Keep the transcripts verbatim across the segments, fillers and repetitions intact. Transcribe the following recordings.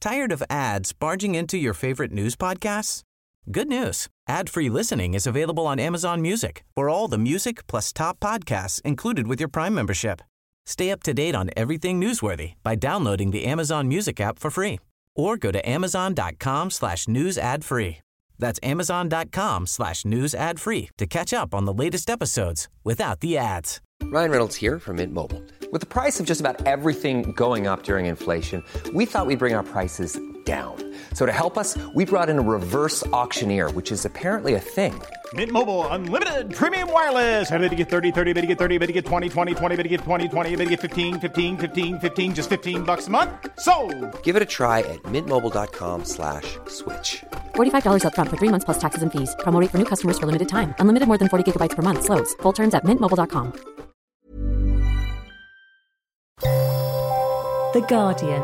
Tired of ads barging into your favorite news podcasts? Good news. Ad-free listening is available on Amazon Music for all the music plus top podcasts included with your Prime membership. Stay up to date on everything newsworthy by downloading the Amazon Music app for free or go to amazon.com slash news ad free. That's amazon.com slash news ad free to catch up on the latest episodes without the ads. Ryan Reynolds here from Mint Mobile. With the price of just about everything going up during inflation, we thought we'd bring our prices down. So to help us, we brought in a reverse auctioneer, which is apparently a thing. Mint Mobile Unlimited Premium Wireless. How to get thirty, thirty, how to get thirty, how to get twenty, twenty, twenty, how to get twenty, twenty, how to get fifteen, fifteen, fifteen, fifteen, just fifteen bucks a month? Sold! Give it a try at mintmobile.com slash switch. forty-five dollars up front for three months plus taxes and fees. Promo rate for new customers for limited time. Unlimited more than forty gigabytes per month. Slows full terms at mint mobile dot com. The Guardian.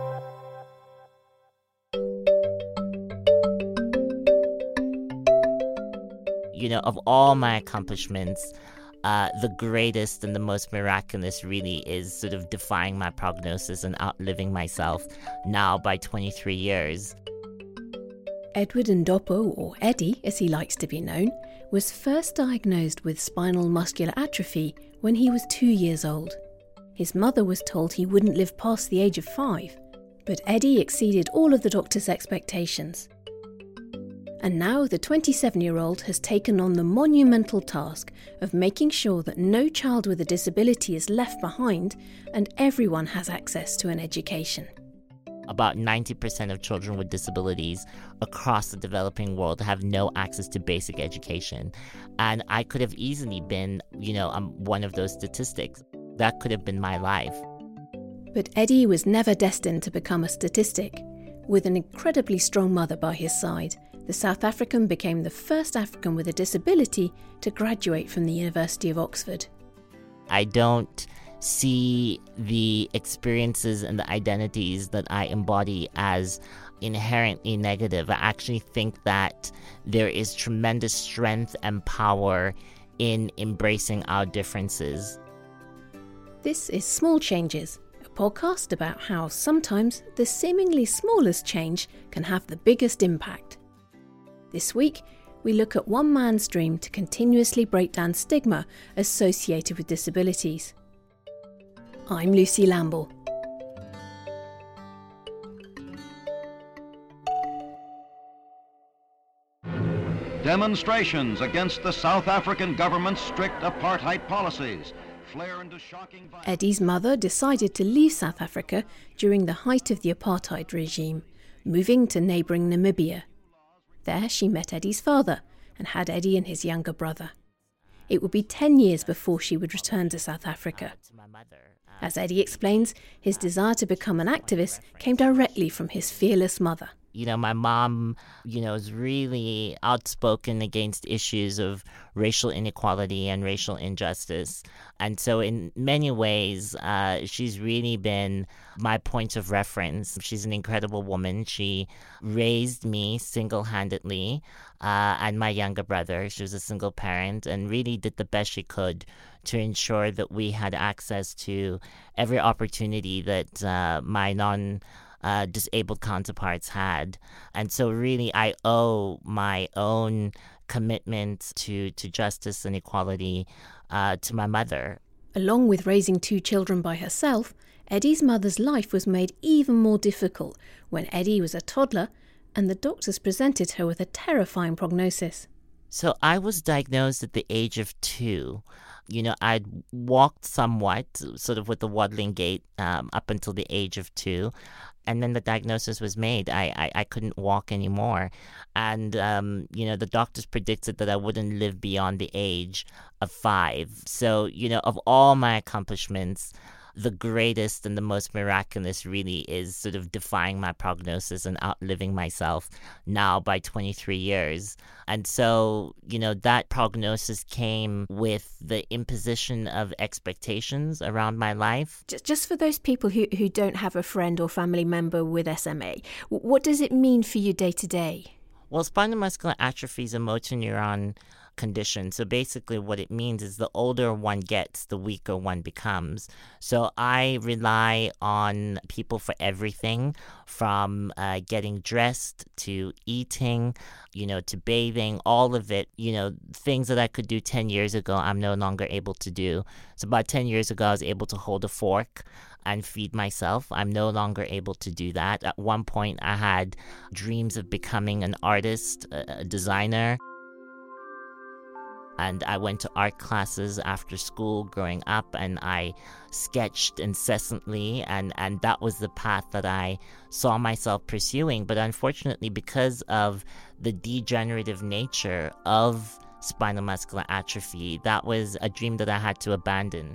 You know, of all my accomplishments, uh, the greatest and the most miraculous really is sort of defying my prognosis and outliving myself now by twenty-three years. Edward Ndoppo, or Eddie as he likes to be known, was first diagnosed with spinal muscular atrophy when he was two years old. His mother was told he wouldn't live past the age of five, but Eddie exceeded all of the doctor's expectations. And now the twenty-seven-year-old has taken on the monumental task of making sure that no child with a disability is left behind and everyone has access to an education. About ninety percent of children with disabilities across the developing world have no access to basic education. And I could have easily been, you know, um, one of those statistics. That could have been my life. But Eddie was never destined to become a statistic. With an incredibly strong mother by his side, the South African became the first African with a disability to graduate from the University of Oxford. I don't see the experiences and the identities that I embody as inherently negative. I actually think that there is tremendous strength and power in embracing our differences. This is Small Changes, a podcast about how sometimes the seemingly smallest change can have the biggest impact. This week, we look at one man's dream to continuously break down stigma associated with disabilities. I'm Lucy Lamble. Demonstrations against the South African government's strict apartheid policies flare into shocking violence. Eddie's mother decided to leave South Africa during the height of the apartheid regime, moving to neighbouring Namibia. There she met Eddie's father and had Eddie and his younger brother. It would be ten years before she would return to South Africa. As Eddie explains, his desire to become an activist came directly from his fearless mother. You know, my mom, you know, is really outspoken against issues of racial inequality and racial injustice. And so in many ways, uh, she's really been my point of reference. She's an incredible woman. She raised me single-handedly uh, and my younger brother. She was a single parent and really did the best she could to ensure that we had access to every opportunity that uh, my non- Uh, disabled counterparts had. And so really I owe my own commitment to, to justice and equality uh, to my mother. Along with raising two children by herself, Eddie's mother's life was made even more difficult when Eddie was a toddler and the doctors presented her with a terrifying prognosis. So I was diagnosed at the age of two. You know, I'd walked somewhat, sort of with the waddling gait, um, up until the age of two. And then the diagnosis was made. I, I, I couldn't walk anymore. And, um, you know, the doctors predicted that I wouldn't live beyond the age of five. So, you know, of all my accomplishments, the greatest and the most miraculous really is sort of defying my prognosis and outliving myself now by twenty-three years. And so, you know, that prognosis came with the imposition of expectations around my life. Just for those people who, who don't have a friend or family member with S M A, what does it mean for you day to day? Well, spinal muscular atrophy is a motor neuron condition. So basically what it means is the older one gets, the weaker one becomes. So I rely on people for everything, from uh, getting dressed to eating, you know, to bathing, all of it. You know, things that I could do ten years ago, I'm no longer able to do. So about ten years ago, I was able to hold a fork and feed myself. I'm no longer able to do that. At one point, I had dreams of becoming an artist, a designer. And I went to art classes after school growing up, and I sketched incessantly, and, and that was the path that I saw myself pursuing. But unfortunately, because of the degenerative nature of spinal muscular atrophy, that was a dream that I had to abandon.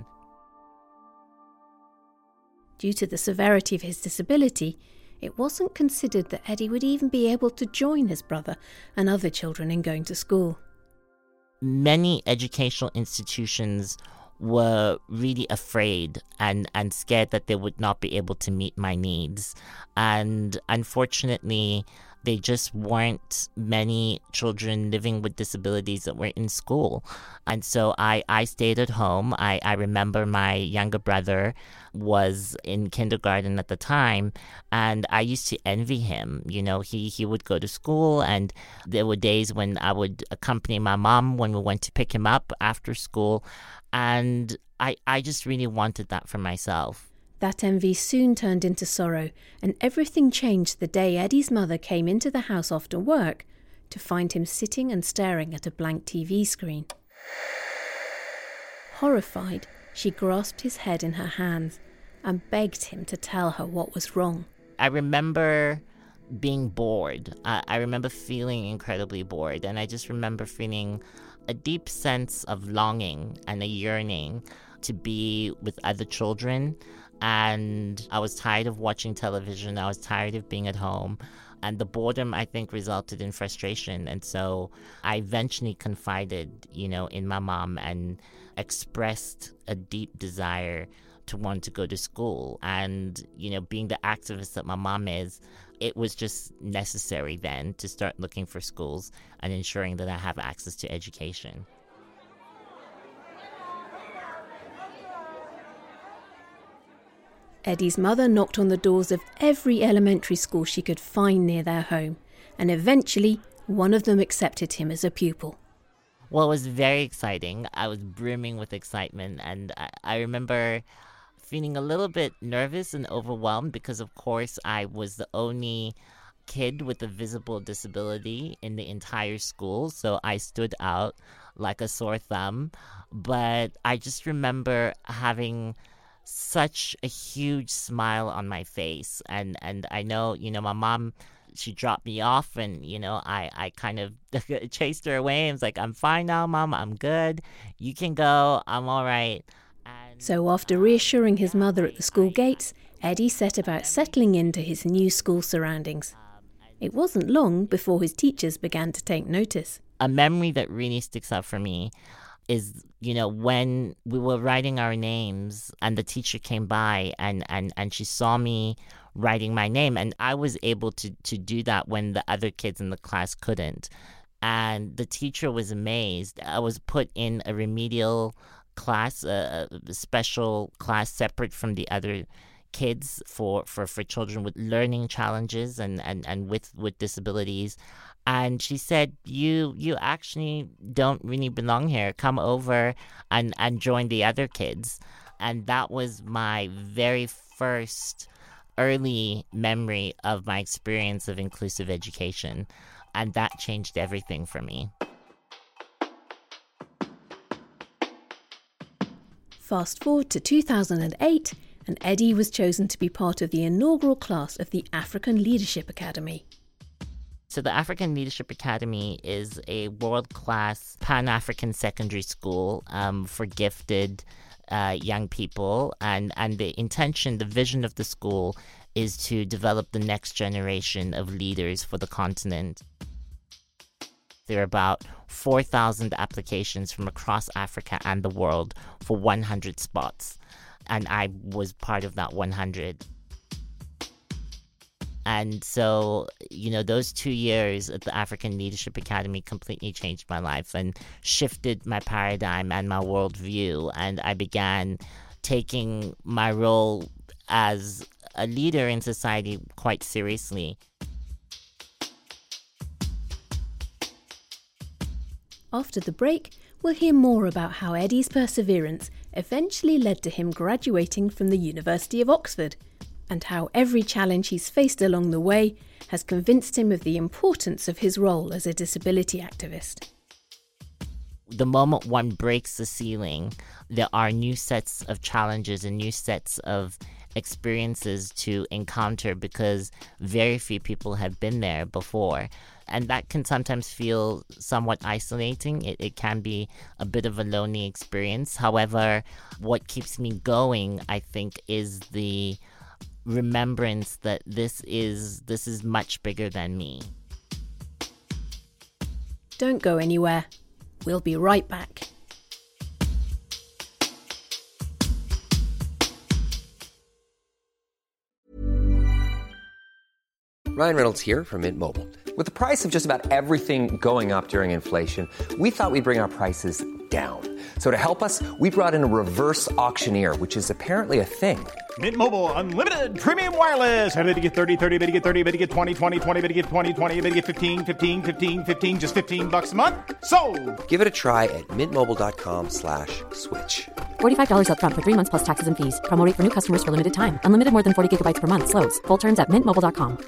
Due to the severity of his disability, it wasn't considered that Eddie would even be able to join his brother and other children in going to school. Many educational institutions were really afraid and, and scared that they would not be able to meet my needs. And unfortunately, there just weren't many children living with disabilities that were in school. And so I, I stayed at home. I, I remember my younger brother was in kindergarten at the time, and I used to envy him. You know, he, he would go to school, and there were days when I would accompany my mom when we went to pick him up after school. And I, I just really wanted that for myself. That envy soon turned into sorrow, and everything changed the day Eddie's mother came into the house after work to find him sitting and staring at a blank T V screen. Horrified, she grasped his head in her hands and begged him to tell her what was wrong. I remember being bored. I, I remember feeling incredibly bored, and I just remember feeling a deep sense of longing and a yearning to be with other children. And I was tired of watching television. I was tired of being at home. And the boredom, I think, resulted in frustration. And so I eventually confided, you know, in my mom and expressed a deep desire to want to go to school. And, you know, being the activist that my mom is, it was just necessary then to start looking for schools and ensuring that I have access to education. Eddie's mother knocked on the doors of every elementary school she could find near their home, and eventually one of them accepted him as a pupil. Well, it was very exciting. I was brimming with excitement, and I, I remember feeling a little bit nervous and overwhelmed because, of course, I was the only kid with a visible disability in the entire school, so I stood out like a sore thumb. But I just remember having such a huge smile on my face, and and I know, you know, my mom, she dropped me off, and, you know, I I kind of chased her away and was like, I'm fine now, Mom, I'm good, you can go, I'm all right. And so after reassuring his mother at the school gates, Eddie set about settling into his new school surroundings. It wasn't long before his teachers began to take notice. A memory that really sticks out for me is, you know, when we were writing our names and the teacher came by and, and, and she saw me writing my name, and I was able to, to do that when the other kids in the class couldn't. And the teacher was amazed. I was put in a remedial class, a, a special class separate from the other kids for, for, for children with learning challenges and, and, and with, with disabilities. And she said, you you actually don't really belong here. Come over and, and join the other kids. And that was my very first early memory of my experience of inclusive education. And that changed everything for me. Fast forward to two thousand eight, and Eddie was chosen to be part of the inaugural class of the African Leadership Academy. So the African Leadership Academy is a world-class Pan-African secondary school um, for gifted uh, young people. And, and the intention, the vision of the school is to develop the next generation of leaders for the continent. There are about four thousand applications from across Africa and the world for one hundred spots. And I was part of that one hundred. And so, you know, those two years at the African Leadership Academy completely changed my life and shifted my paradigm and my worldview. And I began taking my role as a leader in society quite seriously. After the break, we'll hear more about how Eddie's perseverance eventually led to him graduating from the University of Oxford, and how every challenge he's faced along the way has convinced him of the importance of his role as a disability activist. The moment one breaks the ceiling, there are new sets of challenges and new sets of experiences to encounter because very few people have been there before. And that can sometimes feel somewhat isolating. It, it can be a bit of a lonely experience. However, what keeps me going, I think, is the remembrance that this is this is much bigger than me. Don't go anywhere. We'll be right back. Ryan Reynolds here from Mint Mobile. With the price of just about everything going up during inflation, we thought we'd bring our prices down. So to help us, we brought in a reverse auctioneer, which is apparently a thing. Mint Mobile Unlimited Premium Wireless. How to get thirty, thirty, how to get thirty, how to get twenty, twenty, twenty, how to get twenty, twenty, how to get fifteen, fifteen, fifteen, fifteen, just fifteen bucks a month? Sold! Give it a try at mintmobile.com slash switch. forty-five dollars up front for three months plus taxes and fees. Promo rate for new customers for limited time. Unlimited more than forty gigabytes per month. Slows full terms at mint mobile dot com.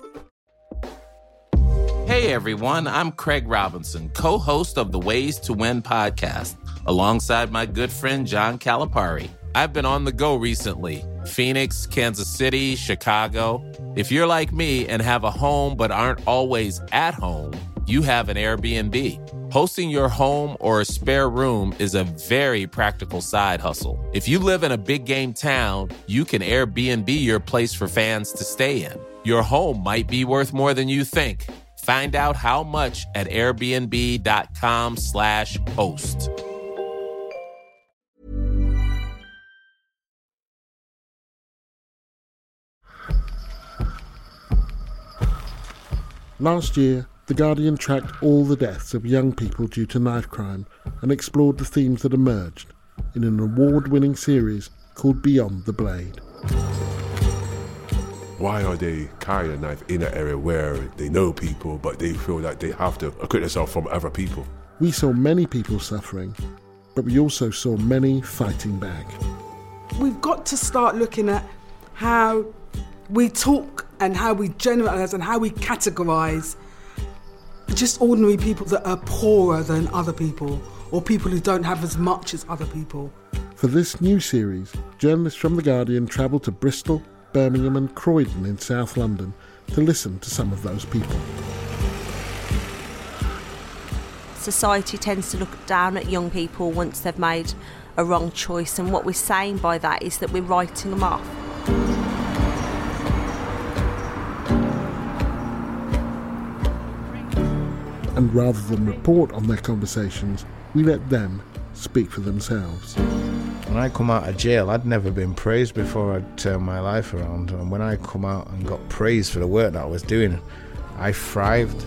Hey everyone, I'm Craig Robinson, co-host of the Ways to Win podcast, alongside my good friend John Calipari. I've been on the go recently. Phoenix, Kansas City, Chicago. If you're like me and have a home but aren't always at home, you have an Airbnb. Hosting your home or a spare room is a very practical side hustle. If you live in a big game town, you can Airbnb your place for fans to stay in. Your home might be worth more than you think. Find out how much at airbnb.com slash host. Last year, The Guardian tracked all the deaths of young people due to knife crime and explored the themes that emerged in an award-winning series called Beyond the Blade. Why are they carrying a knife in an area where they know people, but they feel like they have to acquit themselves from other people? We saw many people suffering, but we also saw many fighting back. We've got to start looking at how we talk and how we generalise and how we categorise just ordinary people that are poorer than other people or people who don't have as much as other people. For this new series, journalists from The Guardian travelled to Bristol, Birmingham and Croydon in South London to listen to some of those people. Society tends to look down at young people once they've made a wrong choice, and what we're saying by that is that we're writing them off. And rather than report on their conversations, we let them speak for themselves. When I come out of jail, I'd never been praised before I'd turned my life around. And when I come out and got praised for the work that I was doing, I thrived.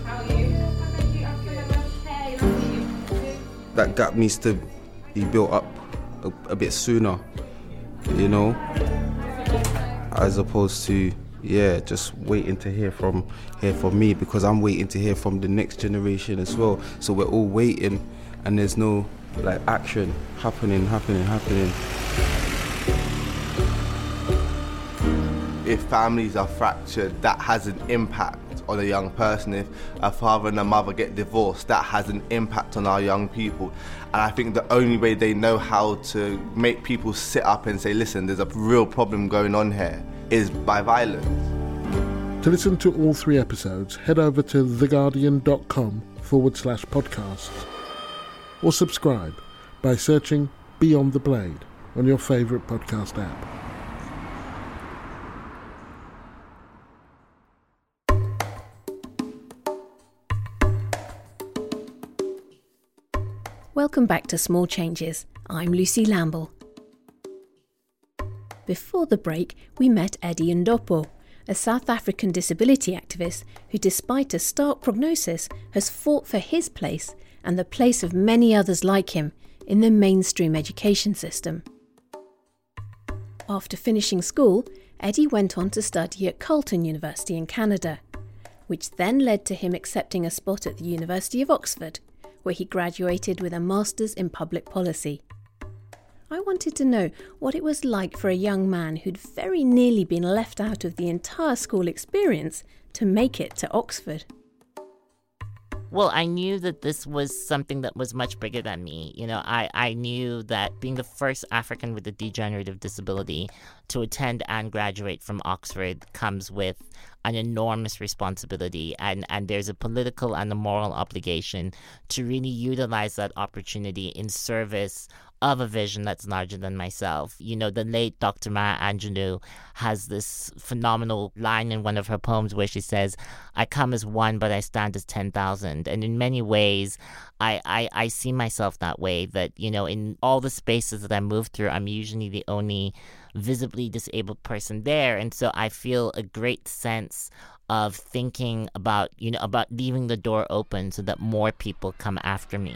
That gap needs to be built up a, a bit sooner, you know, as opposed to, yeah, just waiting to hear from hear from me, because I'm waiting to hear from the next generation as well. So we're all waiting, and there's no like action happening, happening, happening. If families are fractured, that has an impact on a young person. If a father and a mother get divorced, that has an impact on our young people. And I think the only way they know how to make people sit up and say, listen, there's a real problem going on here, is by violence. To listen to all three episodes, head over to theguardian.com forward slash podcasts. Or subscribe by searching Beyond the Blade on your favourite podcast app. Welcome back to Small Changes. I'm Lucy Lamble. Before the break, we met Eddie Ndoppo, a South African disability activist who, despite a stark prognosis, has fought for his place and the place of many others like him in the mainstream education system. After finishing school, Eddie went on to study at Carleton University in Canada, which then led to him accepting a spot at the University of Oxford, where he graduated with a Master's in Public Policy. I wanted to know what it was like for a young man who'd very nearly been left out of the entire school experience to make it to Oxford. Well, I knew that this was something that was much bigger than me. You know, I, I knew that being the first African with a degenerative disability to attend and graduate from Oxford comes with an enormous responsibility, and, and there's a political and a moral obligation to really utilize that opportunity in service of a vision that's larger than myself. You know, the late Doctor Maya Angelou has this phenomenal line in one of her poems where she says, "I come as one, but I stand as ten thousand." And in many ways, I, I, I see myself that way, that, you know, in all the spaces that I move through, I'm usually the only visibly disabled person there. And so I feel a great sense of thinking about, you know, about leaving the door open so that more people come after me.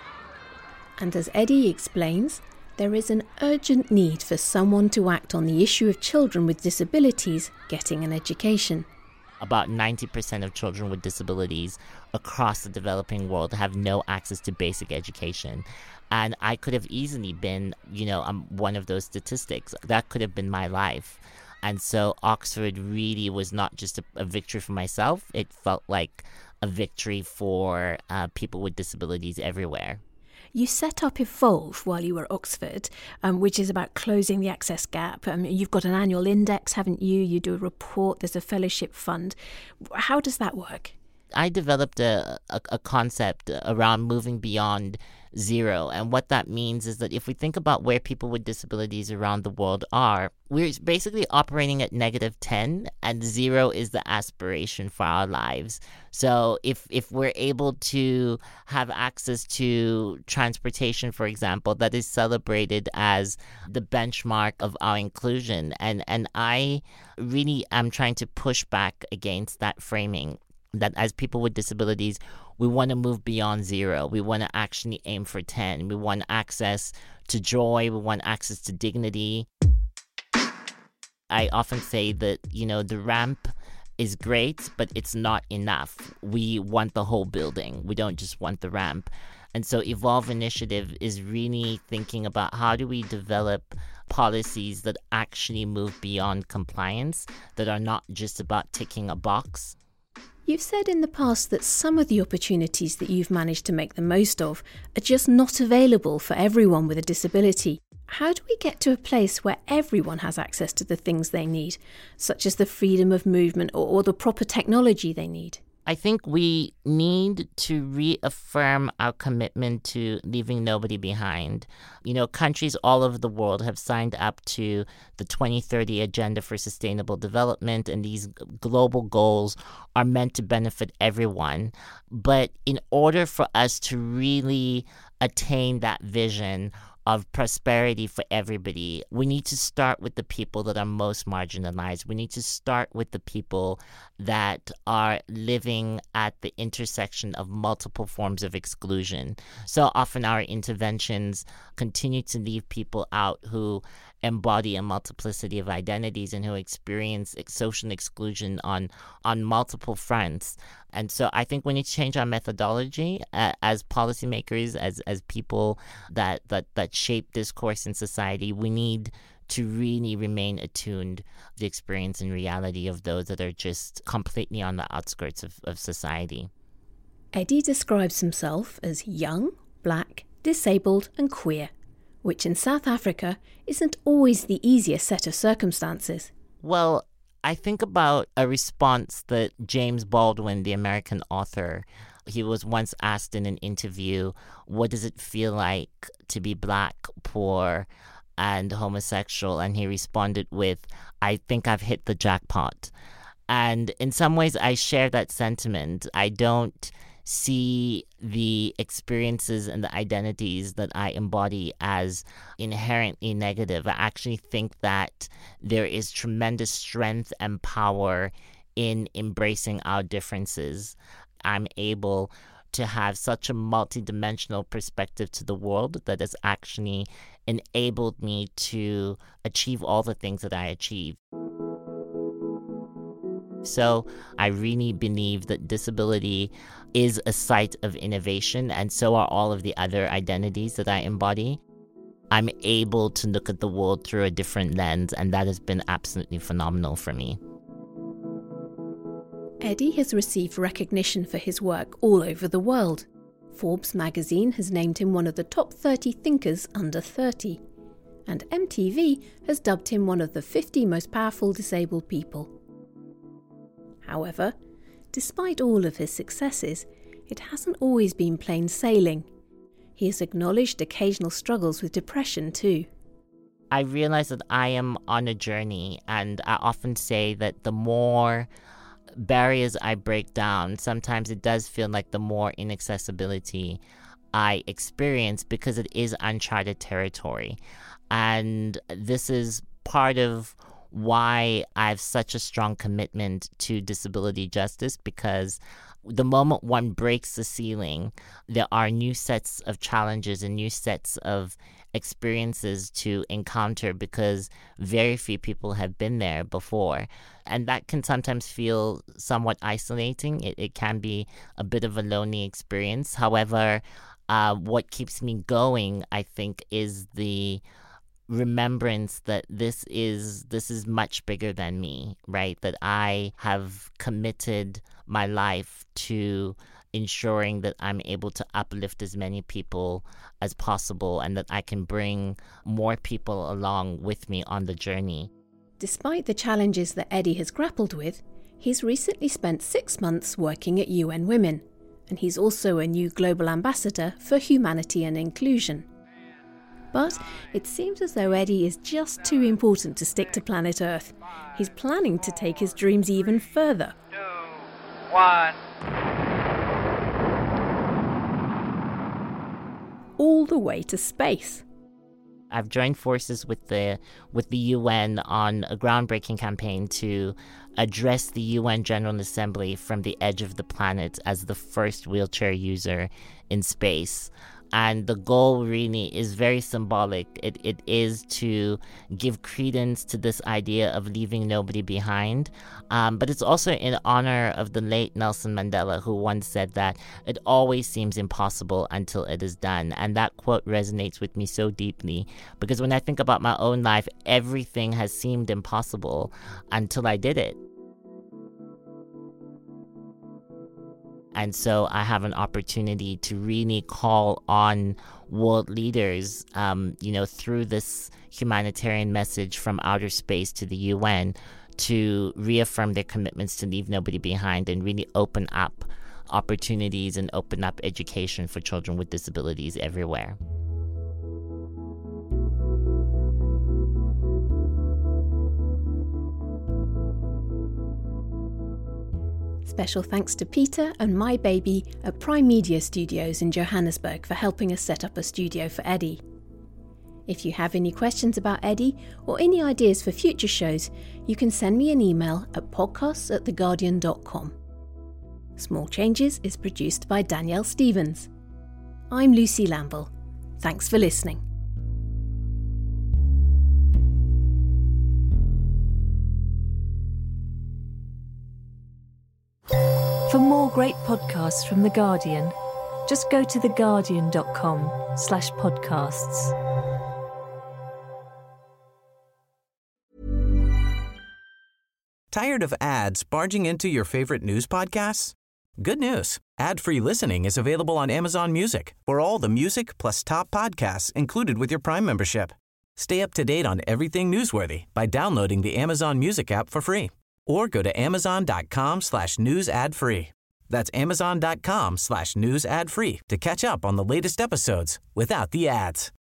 And as Eddie explains, there is an urgent need for someone to act on the issue of children with disabilities getting an education. About ninety percent of children with disabilities across the developing world have no access to basic education. And I could have easily been, you know, um, one of those statistics. That could have been my life. And so Oxford really was not just a, a victory for myself. It felt like a victory for uh, people with disabilities everywhere. You set up Evolve while you were at Oxford, um, which is about closing the access gap. Um, you've got an annual index, haven't you? You do a report, there's a fellowship fund. How does that work? I developed a, a, a concept around moving beyond zero. And what that means is that if we think about where people with disabilities around the world are, we're basically operating at negative ten, and zero is the aspiration for our lives. So if if we're able to have access to transportation, for example, that is celebrated as the benchmark of our inclusion. And, and I really am trying to push back against that framing, that as people with disabilities, we want to move beyond zero. We want to actually aim for ten. We want access to joy. We want access to dignity. I often say that, you know, the ramp is great, but it's not enough. We want the whole building. We don't just want the ramp. And so Evolve Initiative is really thinking about how do we develop policies that actually move beyond compliance, that are not just about ticking a box. You've said in the past that some of the opportunities that you've managed to make the most of are just not available for everyone with a disability. How do we get to a place where everyone has access to the things they need, such as the freedom of movement or, or the proper technology they need? I think we need to reaffirm our commitment to leaving nobody behind. You know, countries all over the world have signed up to the twenty thirty Agenda for Sustainable Development, and these global goals are meant to benefit everyone. But in order for us to really attain that vision of prosperity for everybody, we need to start with the people that are most marginalized. We need to start with the people that are living at the intersection of multiple forms of exclusion. So often our interventions continue to leave people out who embody a multiplicity of identities and who experience social exclusion on on multiple fronts. And so I think we need to change our methodology uh, as policymakers, as as people that, that, that shape discourse in society. We need to really remain attuned to the experience and reality of those that are just completely on the outskirts of, of society. Eddie describes himself as young, black, disabled and queer, which in South Africa isn't always the easiest set of circumstances. Well, I think about a response that James Baldwin, the American author, he was once asked in an interview, what does it feel like to be black, poor, and homosexual? And he responded with, I think I've hit the jackpot. And in some ways, I share that sentiment. I don't see the experiences and the identities that I embody as inherently negative. I actually think that there is tremendous strength and power in embracing our differences. I'm able to have such a multidimensional perspective to the world that has actually enabled me to achieve all the things that I achieve. So I really believe that disability is a site of innovation, and so are all of the other identities that I embody. I'm able to look at the world through a different lens, and that has been absolutely phenomenal for me. Eddie has received recognition for his work all over the world. Forbes magazine has named him one of the top thirty thinkers under thirty, and M T V has dubbed him one of the fifty most powerful disabled people. However, despite all of his successes, it hasn't always been plain sailing. He has acknowledged occasional struggles with depression too. I realize that I am on a journey, and I often say that the more barriers I break down, sometimes it does feel like the more inaccessibility I experience, because it is uncharted territory. And this is part of why I have such a strong commitment to disability justice, because the moment one breaks the ceiling, there are new sets of challenges and new sets of experiences to encounter, because very few people have been there before. And that can sometimes feel somewhat isolating. It, it can be a bit of a lonely experience. However, uh, what keeps me going, I think, is the remembrance that this is this is much bigger than me, right? That I have committed my life to ensuring that I'm able to uplift as many people as possible, and that I can bring more people along with me on the journey. Despite the challenges that Eddie has grappled with, he's recently spent six months working at U N Women, and he's also a new global ambassador for humanity and inclusion. But it seems as though Eddie is just too important to stick to planet Earth. He's planning to take his dreams even further. Two, one. All the way to space. I've joined forces with the with the U N on a groundbreaking campaign to address the U N General Assembly from the edge of the planet as the first wheelchair user in space. And the goal really is very symbolic. It it is to give credence to this idea of leaving nobody behind. Um, but it's also in honor of the late Nelson Mandela, who once said that it always seems impossible until it is done. And that quote resonates with me so deeply, because when I think about my own life, everything has seemed impossible until I did it. And so I have an opportunity to really call on world leaders, um, you know, through this humanitarian message from outer space to the U N, to reaffirm their commitments to leave nobody behind and really open up opportunities and open up education for children with disabilities everywhere. Special thanks to Peter and My Baby at Prime Media Studios in Johannesburg for helping us set up a studio for Eddie. If you have any questions about Eddie or any ideas for future shows, you can send me an email at podcasts at theguardian dot com. Small Changes is produced by Danielle Stevens. I'm Lucy Lamble. Thanks for listening. For more great podcasts from The Guardian, just go to theguardian.com slash podcasts. Tired of ads barging into your favorite news podcasts? Good news. Ad-free listening is available on Amazon Music for all the music plus top podcasts included with your Prime membership. Stay up to date on everything newsworthy by downloading the Amazon Music app for free, or go to amazon.com slash news ad free. That's amazon.com slash news ad free to catch up on the latest episodes without the ads.